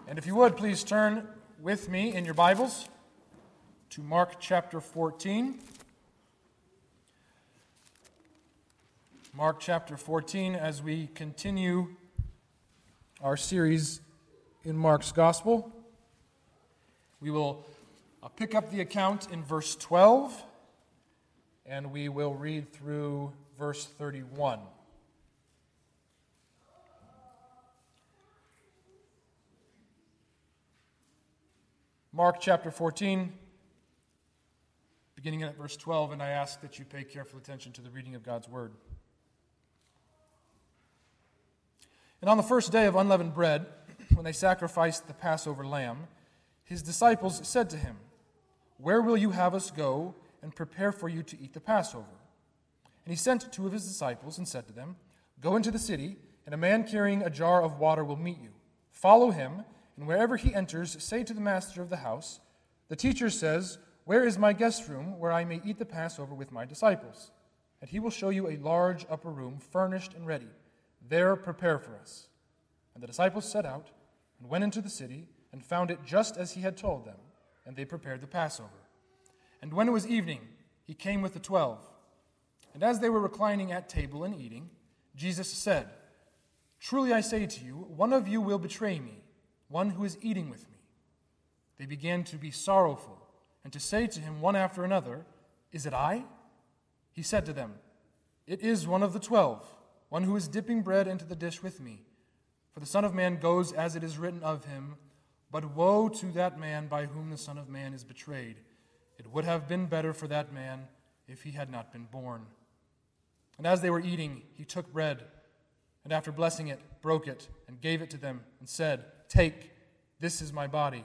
And if you would, please turn with me in your Bibles to Mark chapter 14. Mark chapter 14, as we continue our series in Mark's Gospel. We will pick up the account in verse 12, and we will read through verse 31. Mark chapter 14, beginning at verse 12, and I ask that you pay careful attention to the reading of God's Word. And on the first day of unleavened bread, when they sacrificed the Passover lamb, his disciples said to him, "Where will you have us go and prepare for you to eat the Passover?" And he sent two of his disciples and said to them, "Go into the city, and a man carrying a jar of water will meet you. Follow him, and wherever he enters, say to the master of the house, 'The teacher says, where is my guest room where I may eat the Passover with my disciples?' And he will show you a large upper room, furnished and ready. There prepare for us." And the disciples set out and went into the city and found it just as he had told them, and they prepared the Passover. And when it was evening, he came with the 12. And as they were reclining at table and eating, Jesus said, "Truly I say to you, one of you will betray me, one who is eating with me." They began to be sorrowful and to say to him one after another, "Is it I?" He said to them, "It is one of the 12, one who is dipping bread into the dish with me. For the Son of Man goes as it is written of him, but woe to that man by whom the Son of Man is betrayed. It would have been better for that man if he had not been born." And as they were eating, he took bread, and after blessing it, broke it, and gave it to them, and said, "Take, this is my body."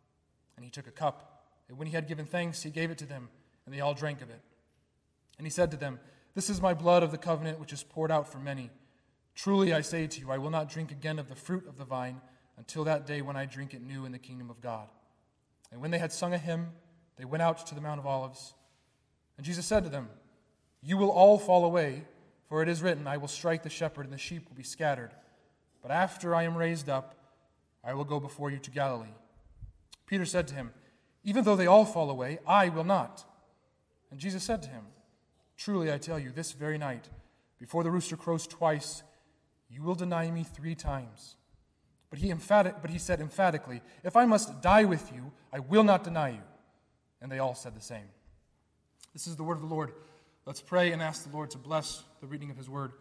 And he took a cup, and when he had given thanks, he gave it to them, and they all drank of it. And he said to them, "This is my blood of the covenant, which is poured out for many. Truly I say to you, I will not drink again of the fruit of the vine until that day when I drink it new in the kingdom of God." And when they had sung a hymn, they went out to the Mount of Olives. And Jesus said to them, "You will all fall away, for it is written, I will strike the shepherd, and the sheep will be scattered. But after I am raised up, I will go before you to Galilee." Peter said to him, "Even though they all fall away, I will not." And Jesus said to him, "Truly I tell you, this very night, before the rooster crows twice, you will deny me 3 times. But he said emphatically, "If I must die with you, I will not deny you." And they all said the same. This is the word of the Lord. Let's pray and ask the Lord to bless the reading of his word.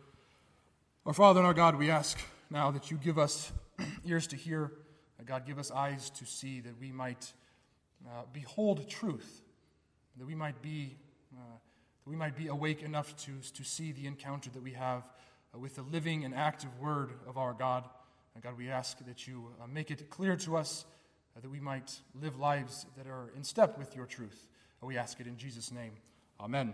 Our Father and our God, we ask now that you give us ears to hear, that God give us eyes to see, that we might behold truth, that we might be awake enough to see the encounter that we have with the living and active word of our God. And God, we ask that you make it clear to us that we might live lives that are in step with your truth. We ask it in Jesus' name. Amen.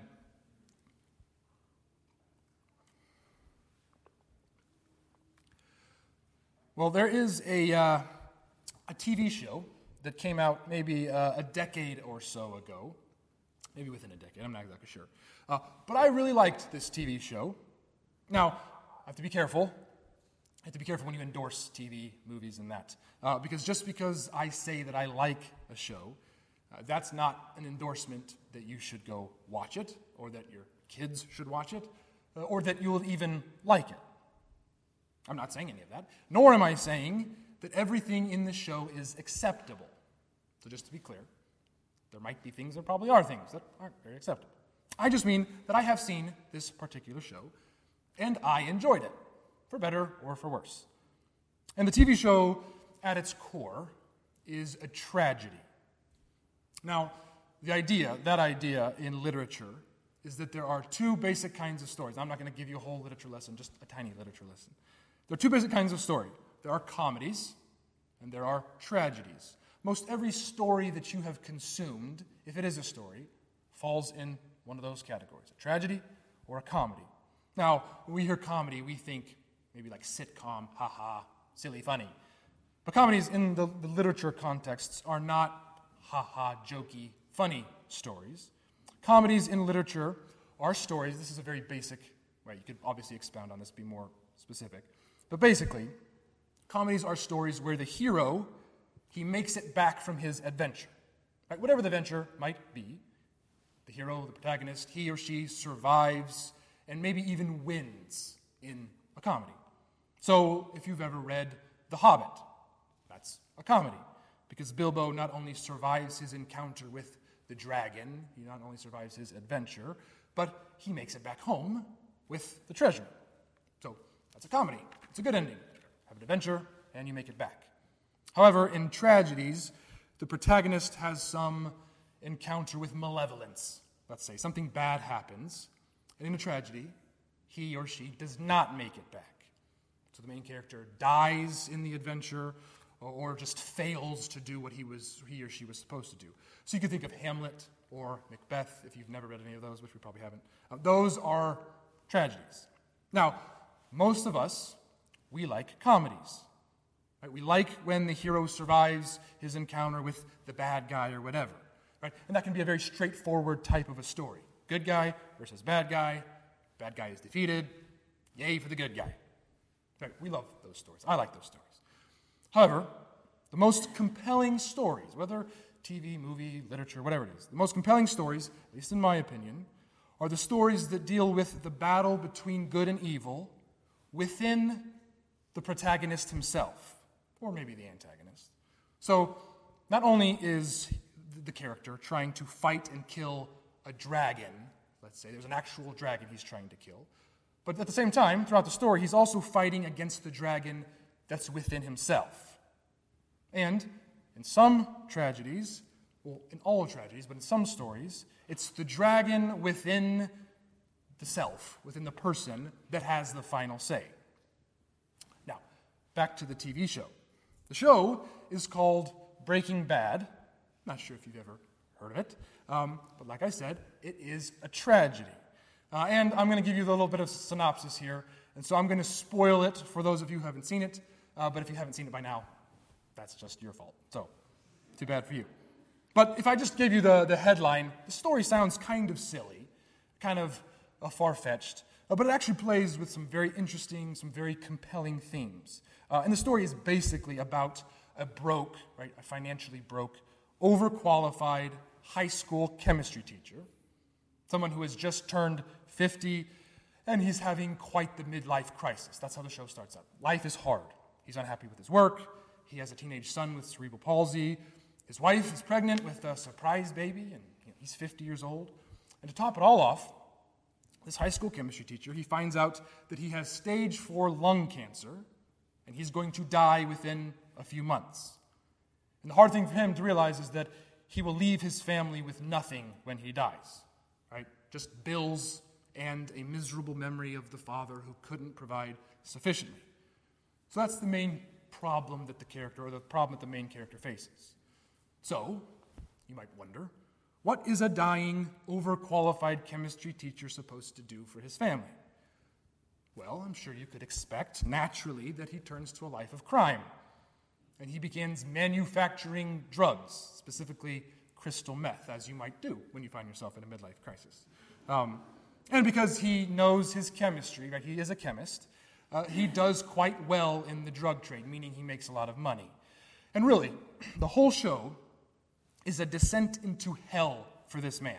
Well, there is a TV show that came out maybe a decade or so ago. Maybe within a decade, I'm not exactly sure. But I really liked this TV show. Now, I have to be careful. I have to be careful when you endorse TV, movies, and that. Because just because I say that I like a show, that's not an endorsement that you should go watch it, or that your kids should watch it, or that you'll even like it. I'm not saying any of that. Nor am I saying that everything in the show is acceptable. So just to be clear, there might be things, there probably are things that aren't very acceptable. I just mean that I have seen this particular show, and I enjoyed it, for better or for worse. And the TV show, at its core, is a tragedy. Now, that idea in literature is that there are 2 basic kinds of stories. I'm not going to give you a whole literature lesson, just a tiny literature lesson. There are 2 basic kinds of story. There are comedies, and there are tragedies. Most every story that you have consumed, if it is a story, falls in one of those categories, a tragedy or a comedy. Now, when we hear comedy, we think maybe like sitcom, ha-ha, silly, funny. But comedies in the literature contexts are not ha-ha, jokey, funny stories. Comedies in literature are stories, this is a very basic, right, you could obviously expound on this, be more specific. But basically, comedies are stories where the hero he makes it back from his adventure. Right? Whatever the adventure might be, the hero, the protagonist, he or she survives and maybe even wins in a comedy. So if you've ever read The Hobbit, that's a comedy, because Bilbo not only survives his encounter with the dragon, he not only survives his adventure, but he makes it back home with the treasure. So that's a comedy. It's a good ending. Have an adventure, and you make it back. However, in tragedies, the protagonist has some encounter with malevolence. Let's say something bad happens, and in a tragedy, he or she does not make it back. So the main character dies in the adventure, or just fails to do what he or she was supposed to do. So you could think of Hamlet or Macbeth, if you've never read any of those, which we probably haven't. Those are tragedies. Now, most of us, we like comedies. Right? We like when the hero survives his encounter with the bad guy or whatever. Right? And that can be a very straightforward type of a story. Good guy versus bad guy is defeated, yay for the good guy. Right? We love those stories. I like those stories. However, the most compelling stories, whether TV, movie, literature, whatever it is, the most compelling stories, at least in my opinion, are the stories that deal with the battle between good and evil within the protagonist himself, or maybe the antagonist. So, not only is the character trying to fight and kill a dragon, let's say there's an actual dragon he's trying to kill, but at the same time, throughout the story, he's also fighting against the dragon that's within himself. And in some tragedies, well, in all tragedies, but in some stories, it's the dragon within the self, within the person, that has the final say. Now, back to the TV show. The show is called Breaking Bad. Not sure if you've ever heard of it, but like I said, it is a tragedy. And I'm going to give you a little bit of synopsis here, and so I'm going to spoil it for those of you who haven't seen it, but if you haven't seen it by now, that's just your fault. So, too bad for you. But if I just give you the headline, the story sounds kind of silly, kind of far-fetched, but it actually plays with some very interesting, some very compelling themes. And the story is basically about a financially broke, overqualified high school chemistry teacher, someone who has just turned 50, and he's having quite the midlife crisis. That's how the show starts out. Life is hard. He's unhappy with his work. He has a teenage son with cerebral palsy. His wife is pregnant with a surprise baby, and he's 50 years old. And to top it all off, this high school chemistry teacher, he finds out that he has stage 4 lung cancer, and he's going to die within a few months. And the hard thing for him to realize is that he will leave his family with nothing when he dies, right? Just bills and a miserable memory of the father who couldn't provide sufficiently. So that's the main problem that the main character faces. So, you might wonder, what is a dying, overqualified chemistry teacher supposed to do for his family? Well, I'm sure you could expect, naturally, that he turns to a life of crime. And he begins manufacturing drugs, specifically crystal meth, as you might do when you find yourself in a midlife crisis. And because he knows his chemistry, right, he is a chemist, he does quite well in the drug trade, meaning he makes a lot of money. And really, the whole show is a descent into hell for this man.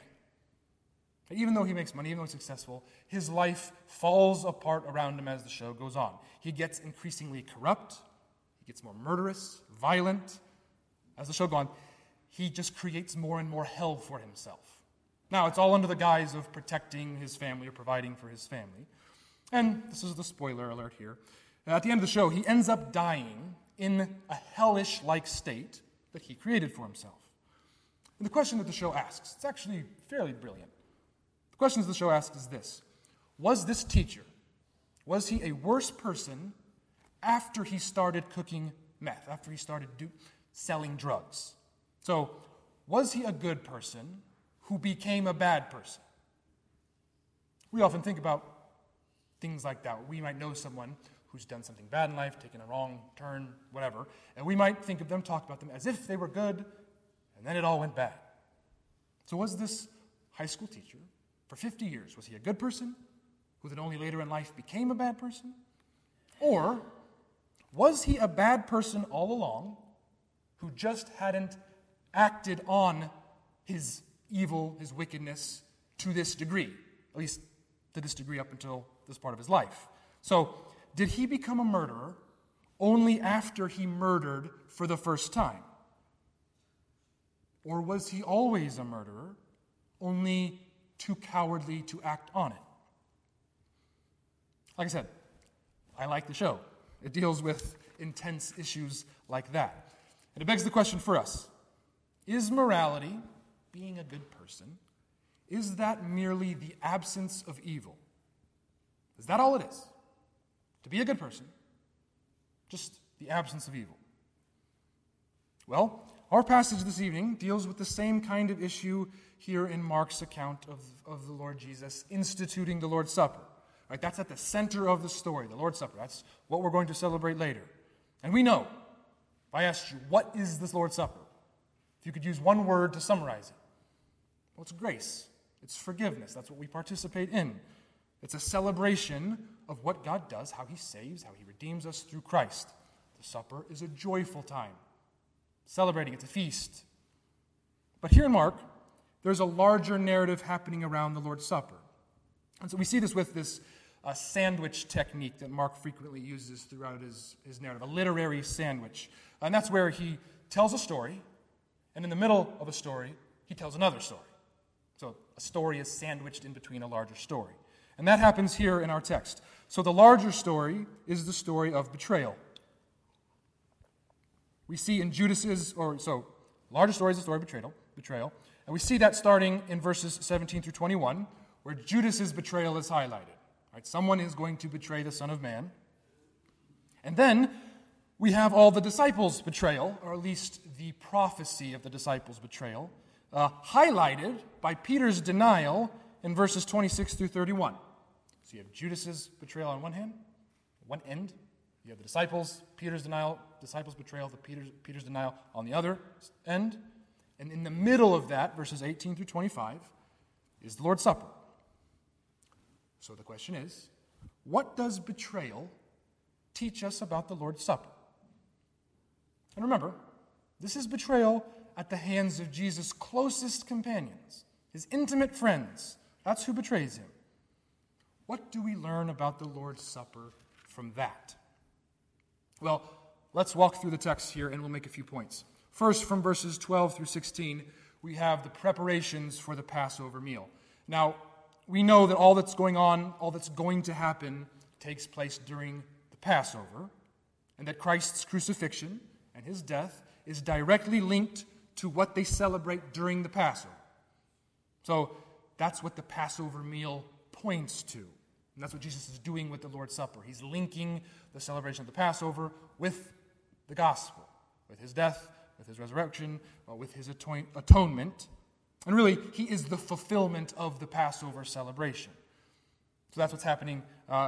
Even though he makes money, even though he's successful, his life falls apart around him as the show goes on. He gets increasingly corrupt, he gets more murderous, violent. As the show goes on, he just creates more and more hell for himself. Now, it's all under the guise of protecting his family or providing for his family. And this is the spoiler alert here. At the end of the show, he ends up dying in a hellish-like state that he created for himself. And the question that the show asks, it's actually fairly brilliant. The question that the show asks is this: was this teacher, was he a worse person after he started cooking meth, after he started selling drugs? So, was he a good person who became a bad person? We often think about things like that. We might know someone who's done something bad in life, taken a wrong turn, whatever, and we might think of them, talk about them as if they were good, and then it all went bad. So was this high school teacher, for 50 years, was he a good person who then only later in life became a bad person? Or was he a bad person all along, who just hadn't acted on his evil, his wickedness, to this degree, at least to this degree up until this part of his life. So, did he become a murderer only after he murdered for the first time? Or was he always a murderer, only too cowardly to act on it? Like I said, I like the show. It deals with intense issues like that. And it begs the question for us, is morality, being a good person, is that merely the absence of evil? Is that all it is? To be a good person, just the absence of evil? Well, our passage this evening deals with the same kind of issue here in Mark's account of the Lord Jesus instituting the Lord's Supper. Right? That's at the center of the story, the Lord's Supper. That's what we're going to celebrate later. And we know, if I asked you, what is this Lord's Supper? If you could use one word to summarize it, well, it's grace. It's forgiveness. That's what we participate in. It's a celebration of what God does, how he saves, how he redeems us through Christ. The supper is a joyful time. Celebrating, it's a feast. But here in Mark, there's a larger narrative happening around the Lord's Supper. And so we see this with this sandwich technique that Mark frequently uses throughout his narrative, a literary sandwich. And that's where he tells a story, and in the middle of a story, he tells another story. So a story is sandwiched in between a larger story. And that happens here in our text. So the larger story is the story of betrayal. We see in larger story is the story of betrayal. And we see that starting in verses 17 through 21, where Judas's betrayal is highlighted. Right? Someone is going to betray the Son of Man. And then we have all the disciples' betrayal, or at least the prophecy of the disciples' betrayal, highlighted by Peter's denial in verses 26 through 31. So you have Judas's betrayal on one end. You have the disciples' betrayal, Peter's denial on the other end. And in the middle of that, verses 18 through 25, is the Lord's Supper. So the question is, what does betrayal teach us about the Lord's Supper? And remember, this is betrayal at the hands of Jesus' closest companions, his intimate friends. That's who betrays him. What do we learn about the Lord's Supper from that? Well, let's walk through the text here and we'll make a few points. First, from verses 12 through 16, we have the preparations for the Passover meal. Now, we know that all that's going on, all that's going to happen, takes place during the Passover, and that Christ's crucifixion and his death is directly linked to what they celebrate during the Passover. So that's what the Passover meal points to. And that's what Jesus is doing with the Lord's Supper. He's linking the celebration of the Passover with the gospel, with his death, with his resurrection, with his atonement. And really, he is the fulfillment of the Passover celebration. So that's what's happening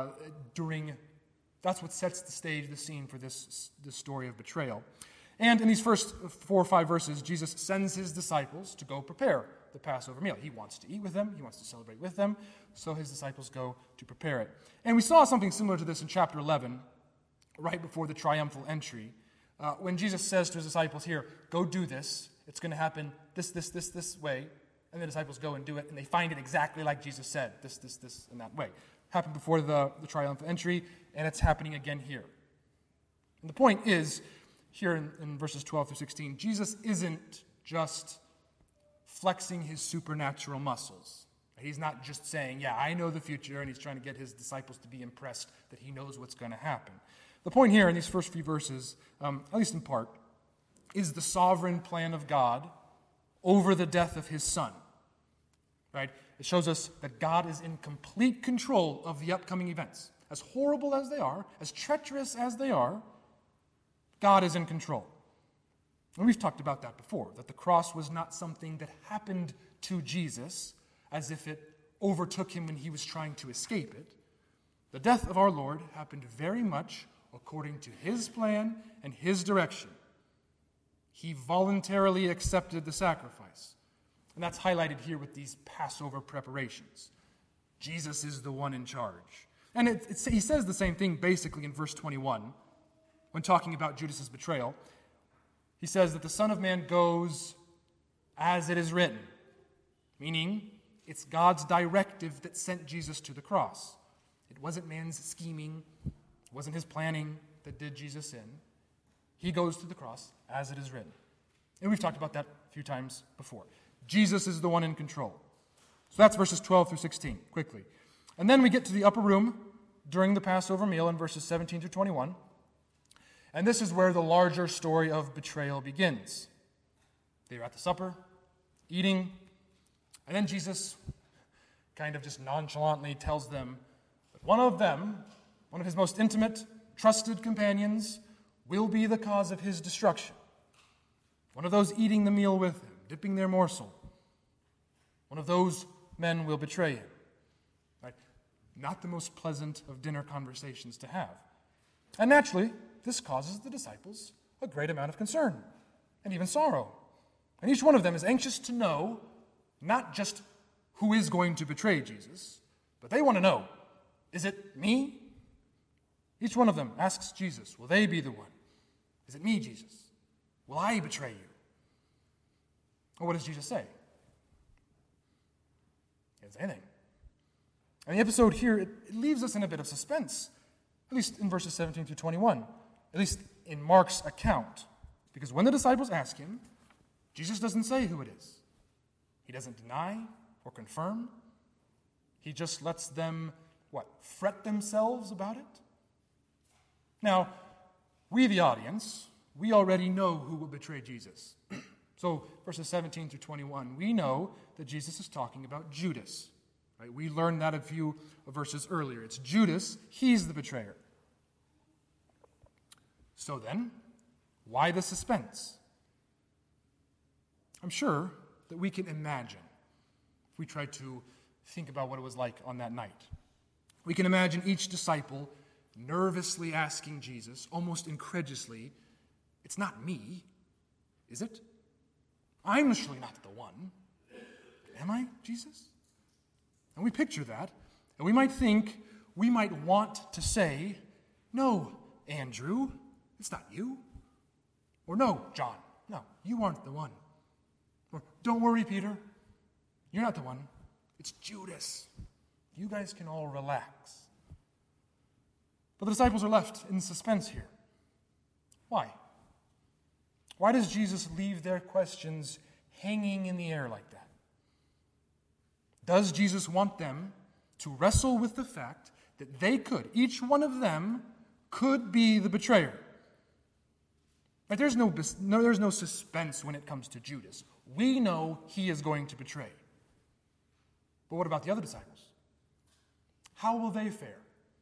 that's what sets the stage, the scene for this story of betrayal. And in these first 4 or 5 verses, Jesus sends his disciples to go prepare the Passover meal. He wants to eat with them. He wants to celebrate with them. So his disciples go to prepare it. And we saw something similar to this in chapter 11, right before the triumphal entry, when Jesus says to his disciples, here, go do this. It's going to happen this way. And the disciples go and do it, and they find it exactly like Jesus said, this, and that way. Happened before the triumphal entry, and it's happening again here. And the point is, here in verses 12 through 16, Jesus isn't just flexing his supernatural muscles. He's not just saying, yeah, I know the future, and he's trying to get his disciples to be impressed that he knows what's going to happen. The point here in these first few verses, at least in part, is the sovereign plan of God over the death of his Son. Right? It shows us that God is in complete control of the upcoming events. As horrible as they are, as treacherous as they are, God is in control. And we've talked about that before, that the cross was not something that happened to Jesus as if it overtook him when he was trying to escape it. The death of our Lord happened very much according to his plan and his direction. He voluntarily accepted the sacrifice. And that's highlighted here with these Passover preparations. Jesus is the one in charge. And he says the same thing basically in verse 21 when talking about Judas's betrayal. He says that the Son of Man goes as it is written, meaning it's God's directive that sent Jesus to the cross. It wasn't man's scheming. It wasn't his planning that did Jesus in. He goes to the cross as it is written. And we've talked about that a few times before. Jesus is the one in control. So that's verses 12 through 16, quickly. And then we get to the upper room during the Passover meal in verses 17 through 21. And this is where the larger story of betrayal begins. They are at the supper, eating, and then Jesus kind of just nonchalantly tells them that one of his most intimate, trusted companions, will be the cause of his destruction. One of those eating the meal with him, dipping their morsel, one of those men will betray him. Right? Not the most pleasant of dinner conversations to have. And naturally, this causes the disciples a great amount of concern and even sorrow. And each one of them is anxious to know not just who is going to betray Jesus, but they want to know, is it me? Each one of them asks Jesus, will they be the one? Is it me, Jesus? Will I betray you? Or what does Jesus say? He doesn't say anything. And the episode here, it leaves us in a bit of suspense, at least in verses 17 through 21, at least in Mark's account. Because when the disciples ask him, Jesus doesn't say who it is. He doesn't deny or confirm. He just lets them, fret themselves about it? Now, we, the audience, we already know who will betray Jesus. So, verses 17 through 21, we know that Jesus is talking about Judas. Right? We learned that a few verses earlier. It's Judas, he's the betrayer. So then, why the suspense? I'm sure that we can imagine, if we try to think about what it was like on that night. We can imagine each disciple nervously asking Jesus, almost incredulously, it's not me, is it? I'm surely not the one. Am I, Jesus? And we picture that, and we might want to say, no, Andrew, it's not you. Or no, John, no, you aren't the one. Or don't worry, Peter, you're not the one. It's Judas. You guys can all relax. But the disciples are left in suspense here. Why? Why does Jesus leave their questions hanging in the air like that? Does Jesus want them to wrestle with the fact that they could, each one of them, could be the betrayer? Right, there's no suspense when it comes to Judas. We know he is going to betray. But what about the other disciples? How will they fare?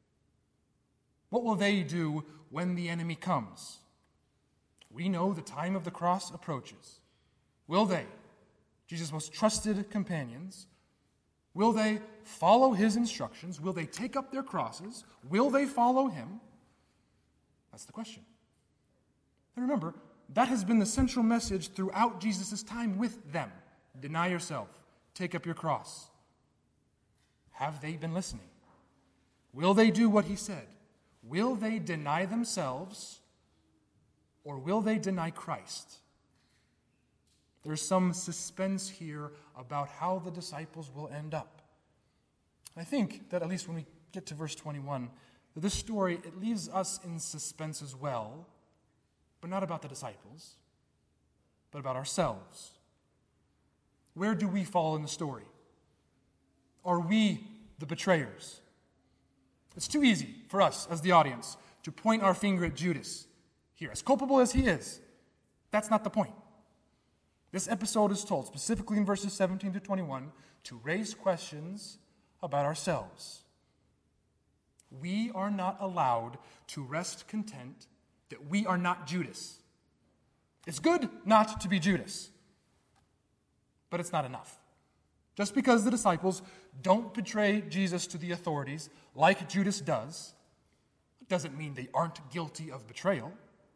What will they do when the enemy comes? We know the time of the cross approaches. Will they, Jesus' most trusted companions, will they follow his instructions? Will they take up their crosses? Will they follow him? That's the question. And remember, that has been the central message throughout Jesus' time with them. Deny yourself. Take up your cross. Have they been listening? Will they do what he said? Will they deny themselves, or will they deny Christ? There's some suspense here about how the disciples will end up. I think that at least when we get to verse 21, that this story, it leaves us in suspense as well, but not about the disciples, but about ourselves. Where do we fall in the story? Are we the betrayers? It's too easy for us as the audience to point our finger at Judas here, as culpable as he is. That's not the point. This episode is told, specifically in verses 17 to 21, to raise questions about ourselves. We are not allowed to rest content that we are not Judas. It's good not to be Judas, but it's not enough. Just because the disciples don't betray Jesus to the authorities like Judas does, doesn't mean they aren't guilty of betrayal.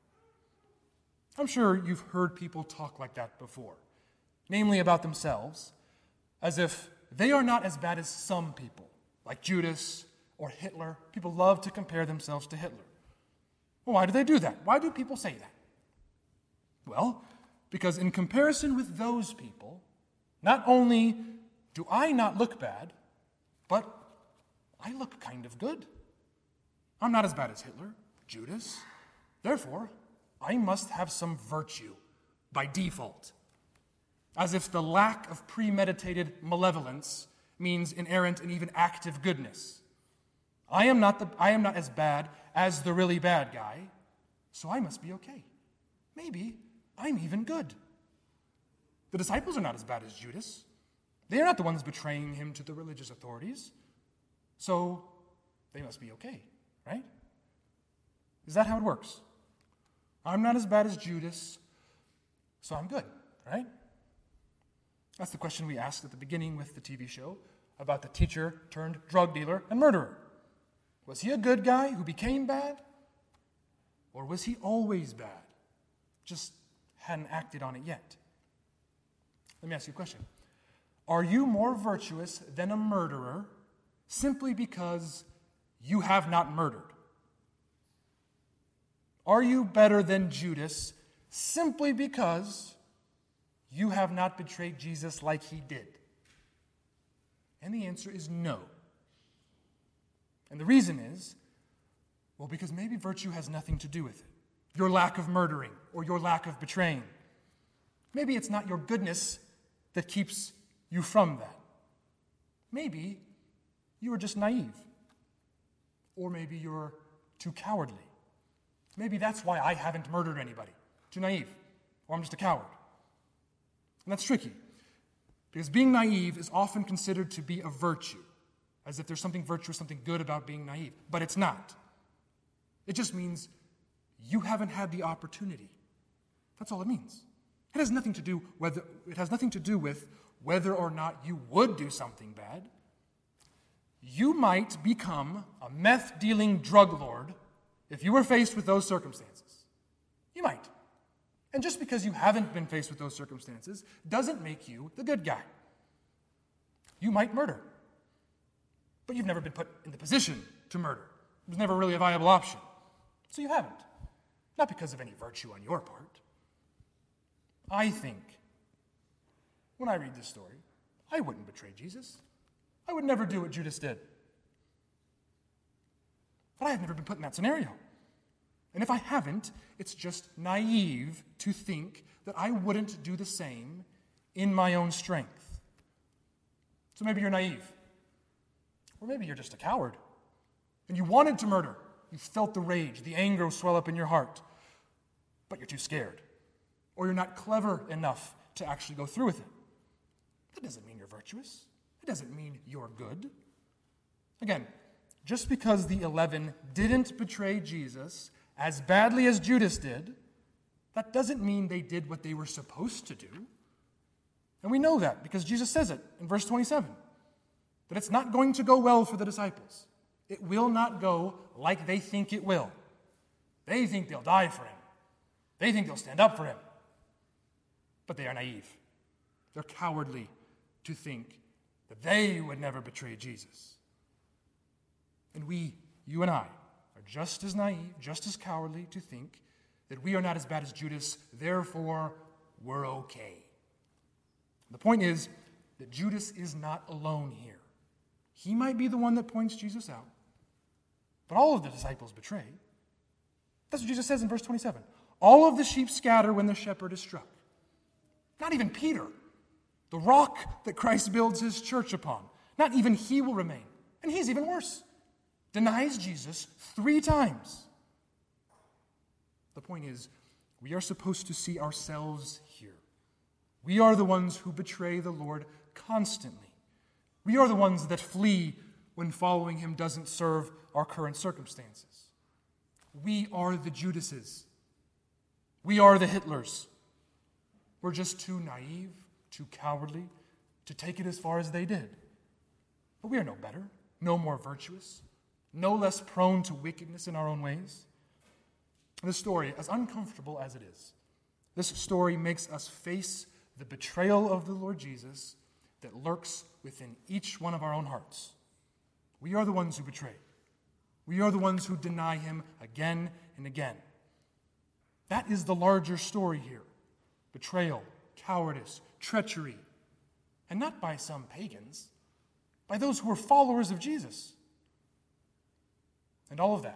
I'm sure you've heard people talk like that before, namely about themselves, as if they are not as bad as some people, like Judas or Hitler. People love to compare themselves to Hitler. Well, why do they do that? Why do people say that? Well, because in comparison with those people, not only do I not look bad, but I look kind of good. I'm not as bad as Hitler, Judas. Therefore, I must have some virtue by default. As if the lack of premeditated malevolence means inerrant and even active goodness. I am not as bad as the really bad guy, so I must be okay. Maybe I'm even good. The disciples are not as bad as Judas. They are not the ones betraying him to the religious authorities. So they must be okay, right? Is that how it works? I'm not as bad as Judas, so I'm good, right? That's the question we asked at the beginning with the TV show about the teacher turned drug dealer and murderer. Was he a good guy who became bad? Or was he always bad? Just hadn't acted on it yet. Let me ask you a question. Are you more virtuous than a murderer simply because you have not murdered? Are you better than Judas simply because you have not betrayed Jesus like he did? And the answer is no. And the reason is, well, because maybe virtue has nothing to do with it. Your lack of murdering or your lack of betraying. Maybe it's not your goodness that keeps you from that. Maybe you are just naive. Or maybe you're too cowardly. Maybe that's why I haven't murdered anybody. Too naive. Or I'm just a coward. And that's tricky. Because being naive is often considered to be a virtue. As if there's something virtuous, something good about being naive. But it's not. It just means you haven't had the opportunity. That's all it means. It has nothing to do with whether or not you would do something bad. You might become a meth-dealing drug lord if you were faced with those circumstances. You might. And just because you haven't been faced with those circumstances doesn't make you the good guy. You might murder, but you've never been put in the position to murder. It was never really a viable option. So you haven't. Not because of any virtue on your part. I think, when I read this story, I wouldn't betray Jesus. I would never do what Judas did. But I have never been put in that scenario. And if I haven't, it's just naive to think that I wouldn't do the same in my own strength. So maybe you're naive. Or maybe you're just a coward. And you wanted to murder. You felt the rage, the anger swell up in your heart. But you're too scared. Or you're not clever enough to actually go through with it. That doesn't mean you're virtuous. It doesn't mean you're good. Again, just because the 11 didn't betray Jesus as badly as Judas did, that doesn't mean they did what they were supposed to do. And we know that because Jesus says it in verse 27, that it's not going to go well for the disciples. It will not go like they think it will. They think they'll die for him. They think they'll stand up for him. But they are naive. They're cowardly to think that they would never betray Jesus. And we, you and I, are just as naive, just as cowardly to think that we are not as bad as Judas, therefore we're okay. The point is that Judas is not alone here. He might be the one that points Jesus out, but all of the disciples betray. That's what Jesus says in verse 27. All of the sheep scatter when the shepherd is struck. Not even Peter, the rock that Christ builds his church upon. Not even he will remain. And he's even worse. Denies Jesus 3 times. The point is, we are supposed to see ourselves here. We are the ones who betray the Lord constantly. We are the ones that flee when following him doesn't serve our current circumstances. We are the Judases. We are the Hitlers. We're just too naive, too cowardly to take it as far as they did. But we are no better, no more virtuous, no less prone to wickedness in our own ways. This story, as uncomfortable as it is, this story makes us face the betrayal of the Lord Jesus that lurks within each one of our own hearts. We are the ones who betray. We are the ones who deny him again and again. That is the larger story here. betrayal, cowardice, treachery, and not by some pagans, by those who were followers of Jesus. And all of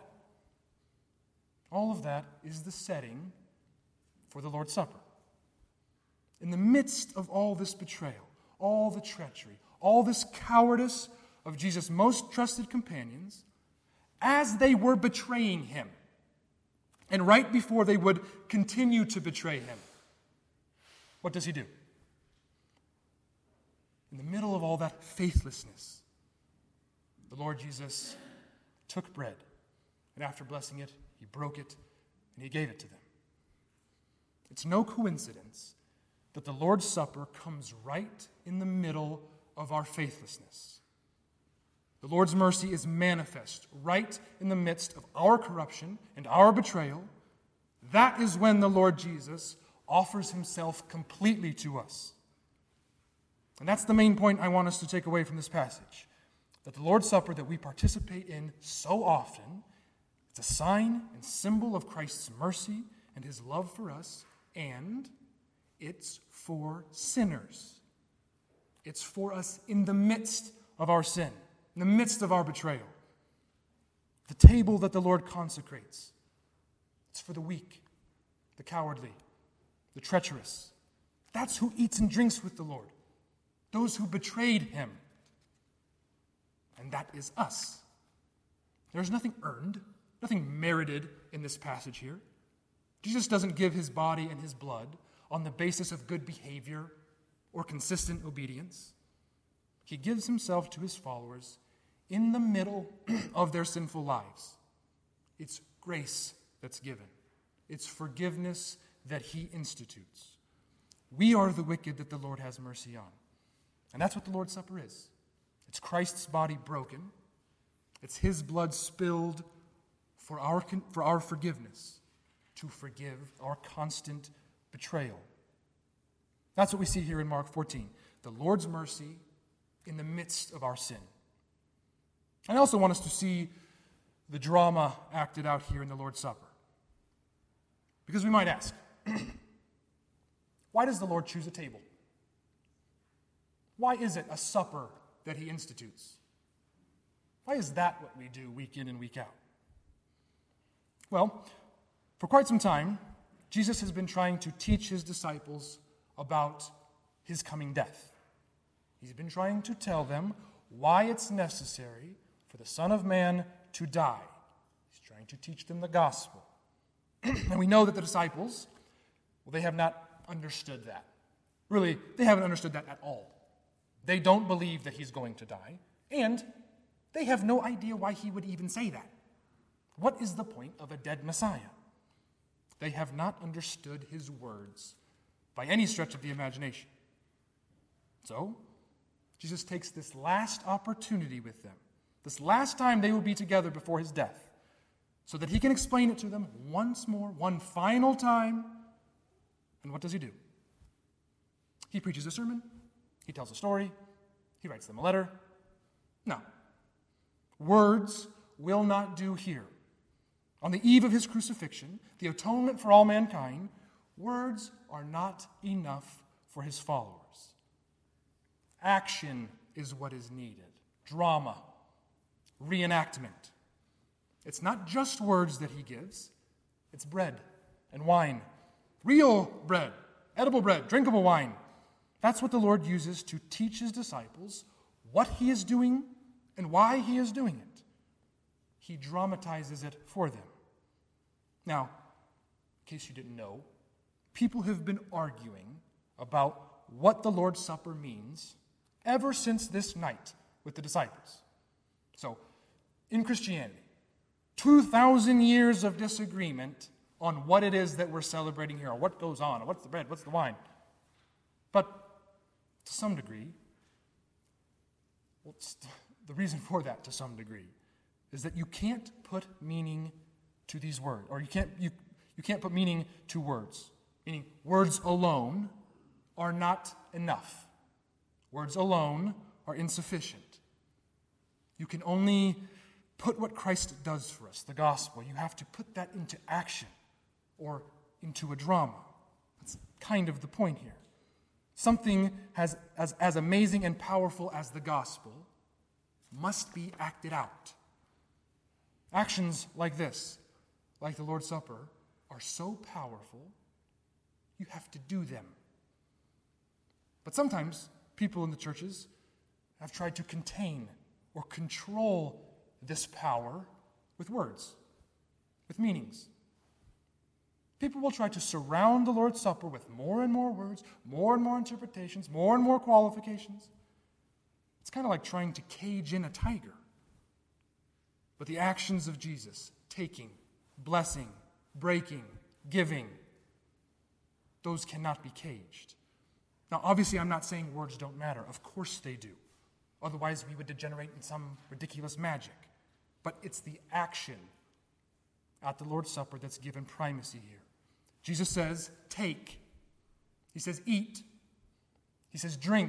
that is the setting for the Lord's Supper. In the midst of all this betrayal, all the treachery, all this cowardice of Jesus' most trusted companions, as they were betraying him, and right before they would continue to betray him, what does he do? In the middle of all that faithlessness, the Lord Jesus took bread, and after blessing it, he broke it, and he gave it to them. It's no coincidence that the Lord's Supper comes right in the middle of our faithlessness. The Lord's mercy is manifest right in the midst of our corruption and our betrayal. That is when the Lord Jesus offers himself completely to us. And that's the main point I want us to take away from this passage. That the Lord's Supper that we participate in so often, it's a sign and symbol of Christ's mercy and his love for us, and it's for sinners. It's for us in the midst of our sin, in the midst of our betrayal. The table that the Lord consecrates, it's for the weak, the cowardly, the treacherous. That's who eats and drinks with the Lord, those who betrayed him. And that is us. There's nothing earned, nothing merited in this passage here. Jesus doesn't give his body and his blood on the basis of good behavior or consistent obedience. He gives himself to his followers in the middle of their sinful lives. It's grace that's given. It's forgiveness that he institutes. We are the wicked that the Lord has mercy on. And that's what the Lord's Supper is. It's Christ's body broken. It's his blood spilled for our forgiveness, to forgive our constant betrayal. That's what we see here in Mark 14. The Lord's mercy in the midst of our sin. I also want us to see the drama acted out here in the Lord's Supper. Because we might ask, why does the Lord choose a table? Why is it a supper that he institutes? Why is that what we do week in and week out? Well, for quite some time, Jesus has been trying to teach his disciples about his coming death. He's been trying to tell them why it's necessary for the Son of Man to die. He's trying to teach them the gospel. And we know that the disciples, well, they have not understood that. Really, they haven't understood that at all. They don't believe that he's going to die, and they have no idea why he would even say that. What is the point of a dead Messiah? They have not understood his words by any stretch of the imagination. So, Jesus takes this last opportunity with them, this last time they will be together before his death, so that he can explain it to them once more, one final time. And what does he do? He preaches a sermon. He tells a story. He writes them a letter. No. Words will not do here. On the eve of his crucifixion, the atonement for all mankind, words are not enough for his followers. Action is what is needed. Drama. Reenactment. It's not just words that he gives. It's bread and wine. Real bread, edible bread, drinkable wine. That's what the Lord uses to teach his disciples what he is doing and why he is doing it. He dramatizes it for them. Now, in case you didn't know, people have been arguing about what the Lord's Supper means ever since this night with the disciples. So, in Christianity, 2,000 years of disagreement on what it is that we're celebrating here, or what goes on, or what's the bread, what's the wine. But to some degree, the reason for that to some degree is that you can't put meaning to these words, or you can't put meaning to words. Meaning, words alone are not enough. Words alone are insufficient. You can only put what Christ does for us, the gospel. You have to put that into action or into a drama. That's kind of the point here. Something as amazing and powerful as the gospel must be acted out. Actions like this, like the Lord's Supper, are so powerful, you have to do them. But sometimes people in the churches have tried to contain or control this power with words, with meanings. People will try to surround the Lord's Supper with more and more words, more and more interpretations, more and more qualifications. It's kind of like trying to cage in a tiger. But the actions of Jesus, taking, blessing, breaking, giving, those cannot be caged. Now, obviously, I'm not saying words don't matter. Of course they do. Otherwise, we would degenerate in some ridiculous magic. But it's the action at the Lord's Supper that's given primacy here. Jesus says, take. He says, eat. He says, drink.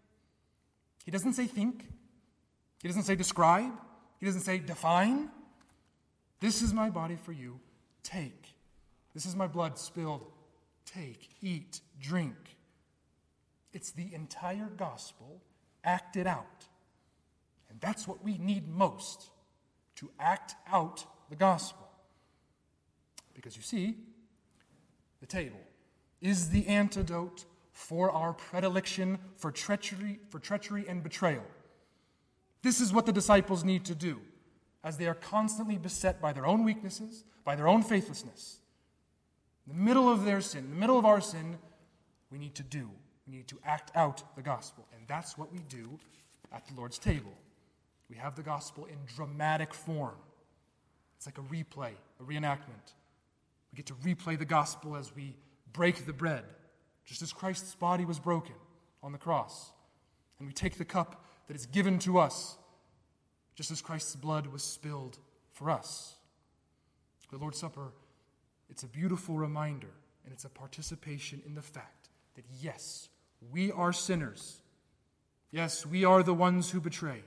He doesn't say think. He doesn't say describe. He doesn't say define. This is my body for you. Take. This is my blood spilled. Take, eat, drink. It's the entire gospel acted out. And that's what we need most, to act out the gospel. Because you see, the table is the antidote for our predilection for treachery and betrayal. This is what the disciples need to do as they are constantly beset by their own weaknesses, by their own faithlessness. In the middle of their sin, in the middle of our sin, we need to act out the gospel. And that's what we do at the Lord's table. We have the gospel in dramatic form. It's like a replay, a reenactment. We get to replay the gospel as we break the bread, just as Christ's body was broken on the cross. And we take the cup that is given to us, just as Christ's blood was spilled for us. The Lord's Supper, it's a beautiful reminder, and it's a participation in the fact that yes, we are sinners. Yes, we are the ones who betray.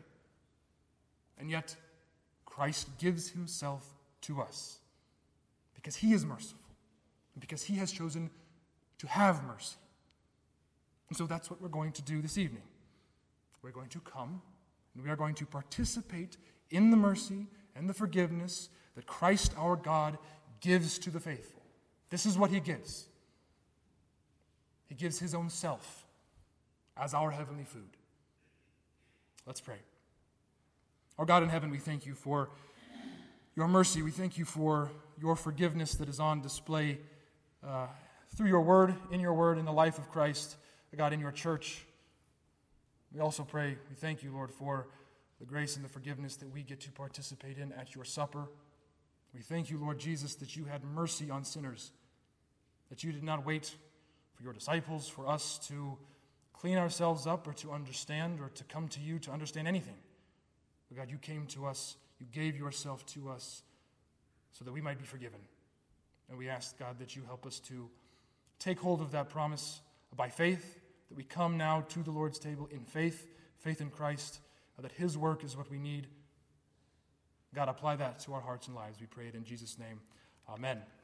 And yet, Christ gives himself to us because he is merciful and because he has chosen to have mercy. And so that's what we're going to do this evening. We're going to come and we are going to participate in the mercy and the forgiveness that Christ our God gives to the faithful. This is what he gives. He gives his own self as our heavenly food. Let's pray. Our God in heaven, we thank you for your mercy. We thank you for your forgiveness that is on display through your word, in the life of Christ, God, in your church. We also pray, we thank you, Lord, for the grace and the forgiveness that we get to participate in at your supper. We thank you, Lord Jesus, that you had mercy on sinners, that you did not wait for your disciples, for us to clean ourselves up or to understand or to come to you to understand anything. But God, you came to us, you gave yourself to us so that we might be forgiven. And we ask, God, that you help us to take hold of that promise by faith, that we come now to the Lord's table in faith in Christ, that his work is what we need. God, apply that to our hearts and lives. We pray it in Jesus' name. Amen.